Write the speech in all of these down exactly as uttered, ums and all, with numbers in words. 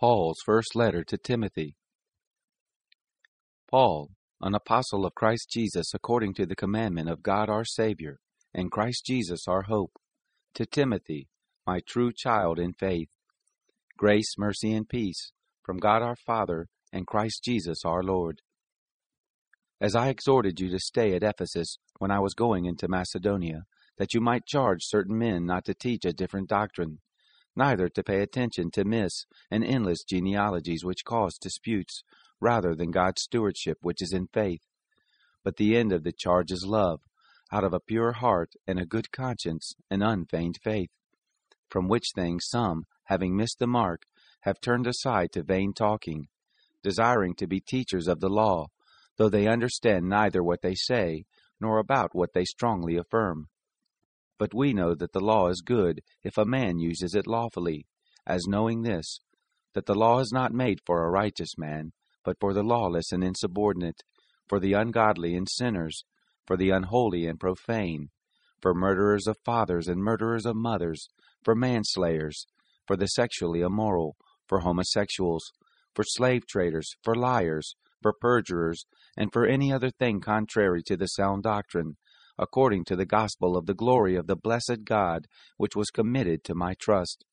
Paul's first letter to Timothy. Paul, an apostle of Christ Jesus according to the commandment of God our Savior, and Christ Jesus our hope, to Timothy, my true child in faith. Grace, mercy, and peace from God our Father and Christ Jesus our Lord. As I exhorted you to stay at Ephesus when I was going into Macedonia, that you might charge certain men not to teach a different doctrine, neither to pay attention to myths and endless genealogies which cause disputes, rather than God's stewardship which is in faith. But the end of the charge is love, out of a pure heart and a good conscience and unfeigned faith. From which things some, having missed the mark, have turned aside to vain talking, desiring to be teachers of the law, though they understand neither what they say, nor about what they strongly affirm. But we know that the law is good if a man uses it lawfully, as knowing this, that the law is not made for a righteous man, but for the lawless and insubordinate, for the ungodly and sinners, for the unholy and profane, for murderers of fathers and murderers of mothers, for manslayers, for the sexually immoral, for homosexuals, for slave traders, for liars, for perjurers, and for any other thing contrary to the sound doctrine, according to the gospel of the glory of the blessed God, which was committed to my trust.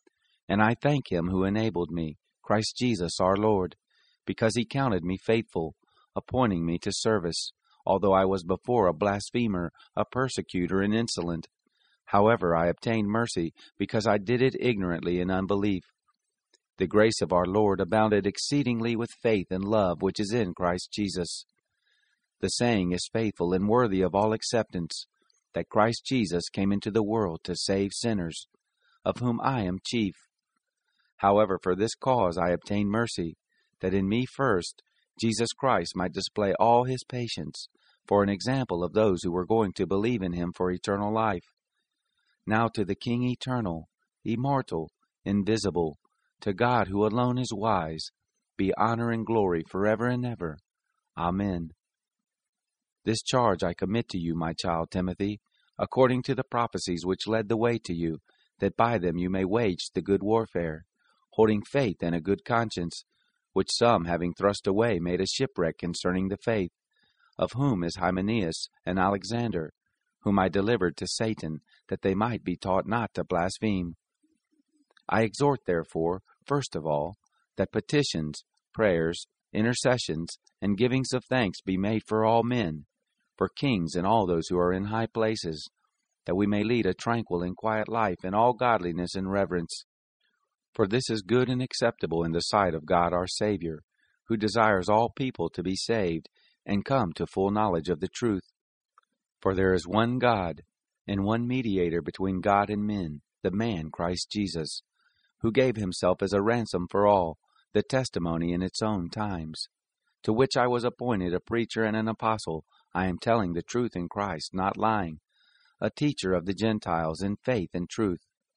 And I thank him who enabled me, Christ Jesus our Lord, because he counted me faithful, appointing me to service, although I was before a blasphemer, a persecutor, and insolent. However, I obtained mercy, because I did it ignorantly in unbelief. The grace of our Lord abounded exceedingly with faith and love which is in Christ Jesus. The saying is faithful and worthy of all acceptance, that Christ Jesus came into the world to save sinners, of whom I am chief. However, for this cause I obtained mercy, that in me first Jesus Christ might display all his patience, for an example of those who were going to believe in him for eternal life. Now to the King eternal, immortal, invisible, to God who alone is wise, be honor and glory forever and ever. Amen. This charge I commit to you, my child Timothy, according to the prophecies which led the way to you, that by them you may wage the good warfare, holding faith and a good conscience, which some, having thrust away, made a shipwreck concerning the faith, of whom is Hymenaeus and Alexander, whom I delivered to Satan, that they might be taught not to blaspheme. I exhort, therefore, first of all, that petitions, prayers, intercessions, and givings of thanks be made for all men, for kings and all those who are in high places, that we may lead a tranquil and quiet life in all godliness and reverence. For this is good and acceptable in the sight of God our Savior, who desires all people to be saved and come to full knowledge of the truth. For there is one God, and one mediator between God and men, the man Christ Jesus, who gave himself as a ransom for all, the testimony in its own times. To which I was appointed a preacher and an apostle. I am telling the truth in Christ, not lying, a teacher of the Gentiles in faith and truth.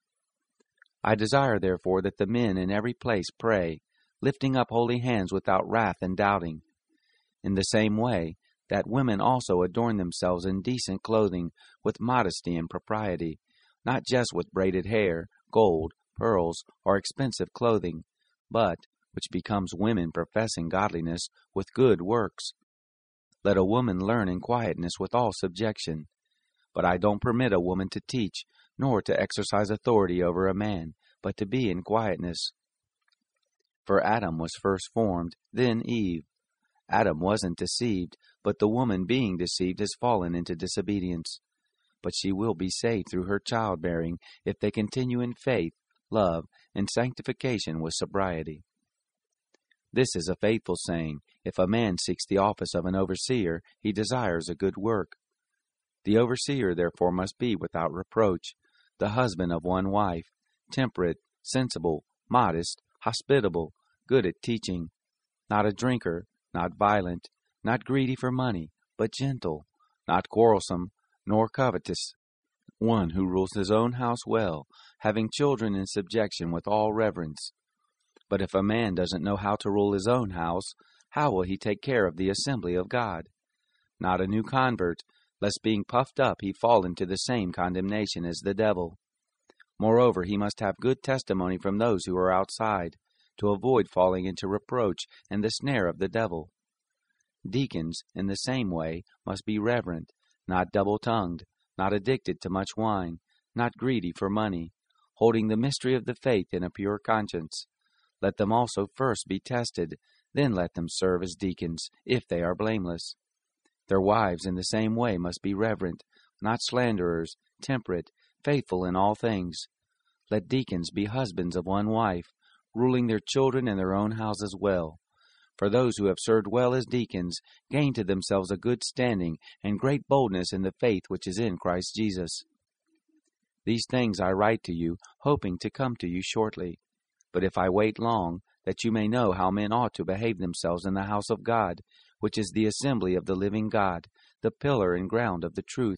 I desire, therefore, that the men in every place pray, lifting up holy hands without wrath and doubting. In the same way, that women also adorn themselves in decent clothing, with modesty and propriety, not just with braided hair, gold, pearls, or expensive clothing, but, which becomes women professing godliness, with good works. Let a woman learn in quietness with all subjection. But I don't permit a woman to teach, nor to exercise authority over a man, but to be in quietness. For Adam was first formed, then Eve. Adam wasn't deceived, but the woman being deceived has fallen into disobedience. But she will be saved through her childbearing, if they continue in faith, love, and sanctification with sobriety. This is a faithful saying. If a man seeks the office of an overseer, he desires a good work. The overseer therefore must be without reproach, the husband of one wife, temperate, sensible, modest, hospitable, good at teaching, not a drinker, not violent, not greedy for money, but gentle, not quarrelsome, nor covetous, one who rules his own house well, having children in subjection with all reverence. But if a man doesn't know how to rule his own house, how will he take care of the assembly of God? Not a new convert, lest being puffed up he fall into the same condemnation as the devil. Moreover, he must have good testimony from those who are outside, to avoid falling into reproach and the snare of the devil. Deacons, in the same way, must be reverent, not double-tongued, not addicted to much wine, not greedy for money, holding the mystery of the faith in a pure conscience. Let them also first be tested, then let them serve as deacons, if they are blameless. Their wives in the same way must be reverent, not slanderers, temperate, faithful in all things. Let deacons be husbands of one wife, ruling their children and their own houses well. For those who have served well as deacons gain to themselves a good standing and great boldness in the faith which is in Christ Jesus. These things I write to you, hoping to come to you shortly. But if I wait long, that you may know how men ought to behave themselves in the house of God, which is the assembly of the living God, the pillar and ground of the truth.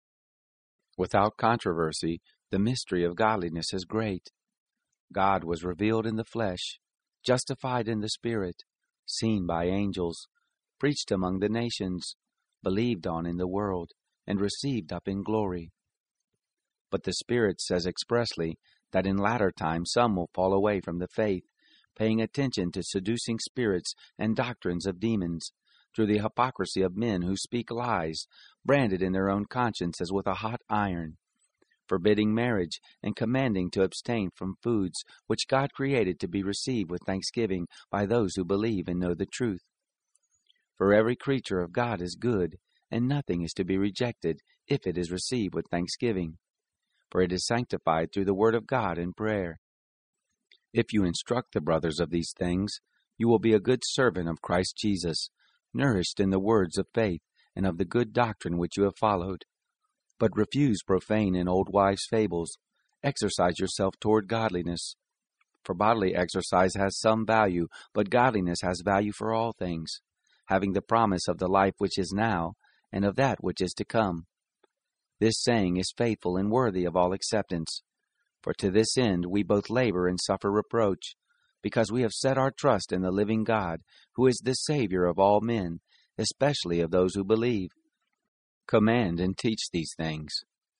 Without controversy, the mystery of godliness is great. God was revealed in the flesh, justified in the Spirit, seen by angels, preached among the nations, believed on in the world, and received up in glory. But the Spirit says expressly that in latter times some will fall away from the faith, paying attention to seducing spirits and doctrines of demons, through the hypocrisy of men who speak lies, branded in their own conscience as with a hot iron, forbidding marriage and commanding to abstain from foods which God created to be received with thanksgiving by those who believe and know the truth. For every creature of God is good, and nothing is to be rejected if it is received with thanksgiving, for it is sanctified through the word of God and prayer. If you instruct the brothers of these things, you will be a good servant of Christ Jesus, nourished in the words of faith and of the good doctrine which you have followed. But refuse profane and old wives' fables. Exercise yourself toward godliness. For bodily exercise has some value, but godliness has value for all things, having the promise of the life which is now, and of that which is to come. This saying is faithful and worthy of all acceptance. For to this end we both labor and suffer reproach, because we have set our trust in the living God, who is the Savior of all men, especially of those who believe. Command and teach these things.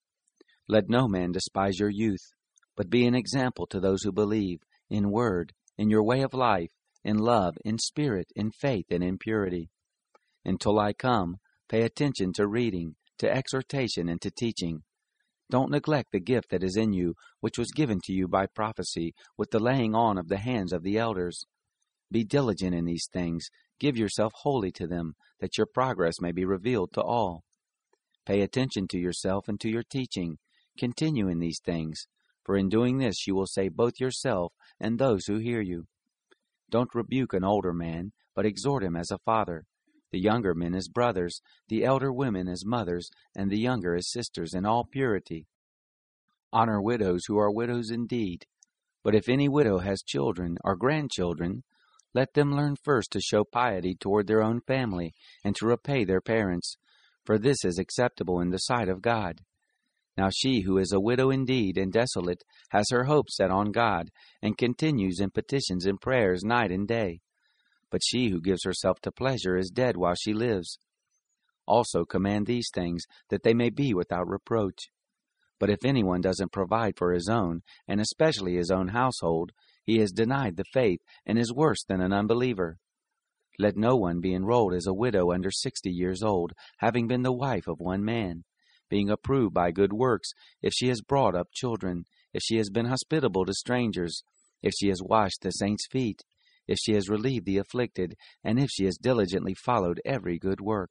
Let no man despise your youth, but be an example to those who believe, in word, in your way of life, in love, in spirit, in faith, and in purity. Until I come, pay attention to reading, to exhortation, and to teaching. Don't neglect the gift that is in you, which was given to you by prophecy, with the laying on of the hands of the elders. Be diligent in these things, give yourself wholly to them, that your progress may be revealed to all. Pay attention to yourself and to your teaching. Continue in these things, for in doing this you will save both yourself and those who hear you. Don't rebuke an older man, but exhort him as a father, the younger men as brothers, the elder women as mothers, and the younger as sisters, in all purity. Honor widows who are widows indeed. But if any widow has children or grandchildren, let them learn first to show piety toward their own family, and to repay their parents, for this is acceptable in the sight of God. Now she who is a widow indeed and desolate has her hope set on God, and continues in petitions and prayers night and day. But she who gives herself to pleasure is dead while she lives. Also command these things, that they may be without reproach. But if anyone doesn't provide for his own, and especially his own household, he has denied the faith, and is worse than an unbeliever. Let no one be enrolled as a widow under sixty years old, having been the wife of one man, being approved by good works, if she has brought up children, if she has been hospitable to strangers, if she has washed the saints' feet, if she has relieved the afflicted, and if she has diligently followed every good work.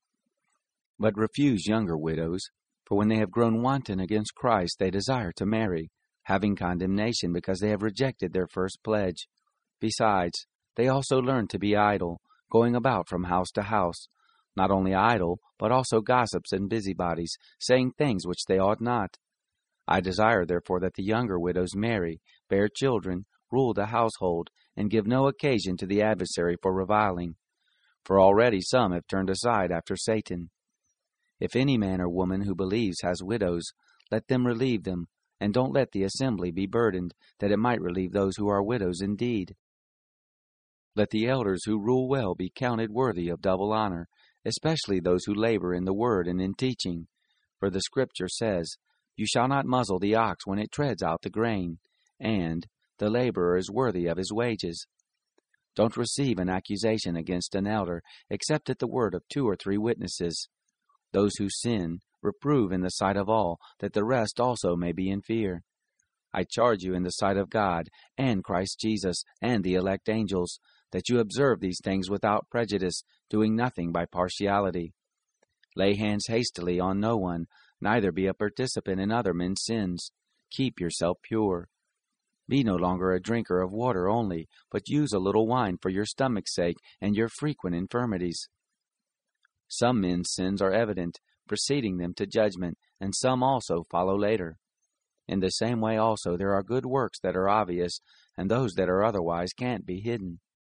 But refuse younger widows, for when they have grown wanton against Christ, they desire to marry, having condemnation because they have rejected their first pledge. Besides, they also learn to be idle, going about from house to house, not only idle, but also gossips and busybodies, saying things which they ought not. I desire, therefore, that the younger widows marry, bear children, rule the household, and give no occasion to the adversary for reviling. For already some have turned aside after Satan. If any man or woman who believes has widows, let them relieve them, and don't let the assembly be burdened, that it might relieve those who are widows indeed. Let the elders who rule well be counted worthy of double honor, especially those who labor in the word and in teaching. For the Scripture says, "You shall not muzzle the ox when it treads out the grain," and the laborer is worthy of his wages. Don't receive an accusation against an elder, except at the word of two or three witnesses. Those who sin, reprove in the sight of all, that the rest also may be in fear. I charge you in the sight of God, and Christ Jesus, and the elect angels, that you observe these things without prejudice, doing nothing by partiality. Lay hands hastily on no one, neither be a participant in other men's sins. Keep yourself pure. Be no longer a drinker of water only, but use a little wine for your stomach's sake and your frequent infirmities. Some men's sins are evident, preceding them to judgment, and some also follow later. In the same way also there are good works that are obvious, and those that are otherwise can't be hidden.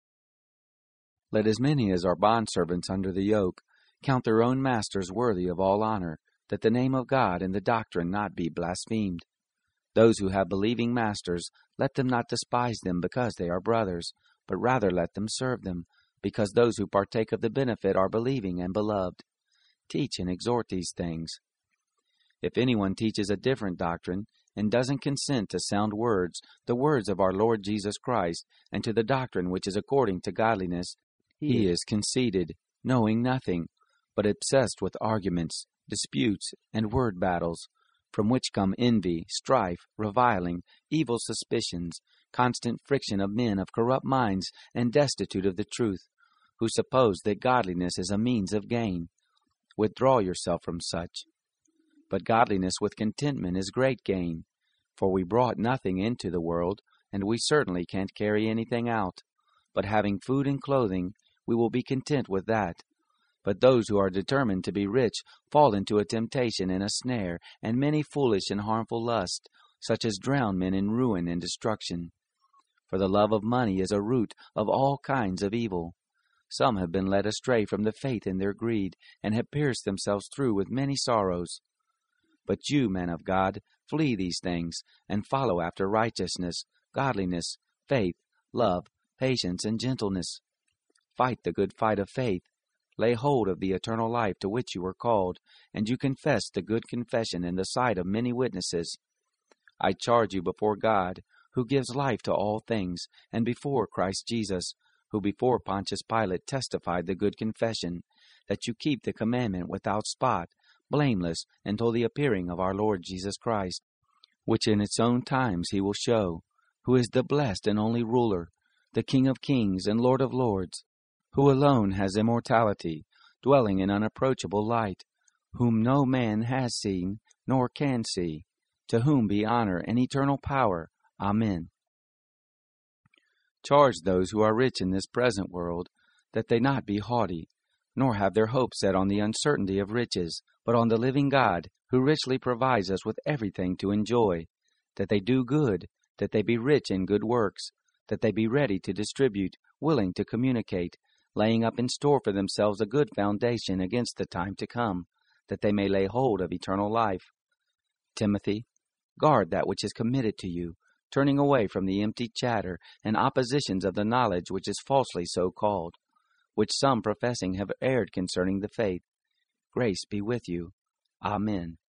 Let as many as are bondservants under the yoke count their own masters worthy of all honor, that the name of God and the doctrine not be blasphemed. Those who have believing masters, let them not despise them because they are brothers, but rather let them serve them, because those who partake of the benefit are believing and beloved. Teach and exhort these things. If anyone teaches a different doctrine, and doesn't consent to sound words, the words of our Lord Jesus Christ, and to the doctrine which is according to godliness, he is conceited, knowing nothing, but obsessed with arguments, disputes, and word battles, from which come envy, strife, reviling, evil suspicions, constant friction of men of corrupt minds and destitute of the truth, who suppose that godliness is a means of gain. Withdraw yourself from such. But godliness with contentment is great gain, for we brought nothing into the world, and we certainly can't carry anything out. But having food and clothing, we will be content with that. But those who are determined to be rich fall into a temptation and a snare, and many foolish and harmful lusts, such as drown men in ruin and destruction. For the love of money is a root of all kinds of evil. Some have been led astray from the faith in their greed, and have pierced themselves through with many sorrows. But you, man of God, flee these things, and follow after righteousness, godliness, faith, love, patience, and gentleness. Fight the good fight of faith. Lay hold of the eternal life to which you were called, and you confess the good confession in the sight of many witnesses. I charge you before God, who gives life to all things, and before Christ Jesus, who before Pontius Pilate testified the good confession, that you keep the commandment without spot, blameless, until the appearing of our Lord Jesus Christ, which in its own times he will show, who is the blessed and only ruler, the King of kings and Lord of lords, who alone has immortality, dwelling in unapproachable light, whom no man has seen, nor can see, to whom be honor and eternal power. Amen. Charge those who are rich in this present world, that they not be haughty, nor have their hope set on the uncertainty of riches, but on the living God, who richly provides us with everything to enjoy, that they do good, that they be rich in good works, that they be ready to distribute, willing to communicate, laying up in store for themselves a good foundation against the time to come, that they may lay hold of eternal life. Timothy, guard that which is committed to you, turning away from the empty chatter and oppositions of the knowledge which is falsely so called, which some professing have erred concerning the faith. Grace be with you. Amen.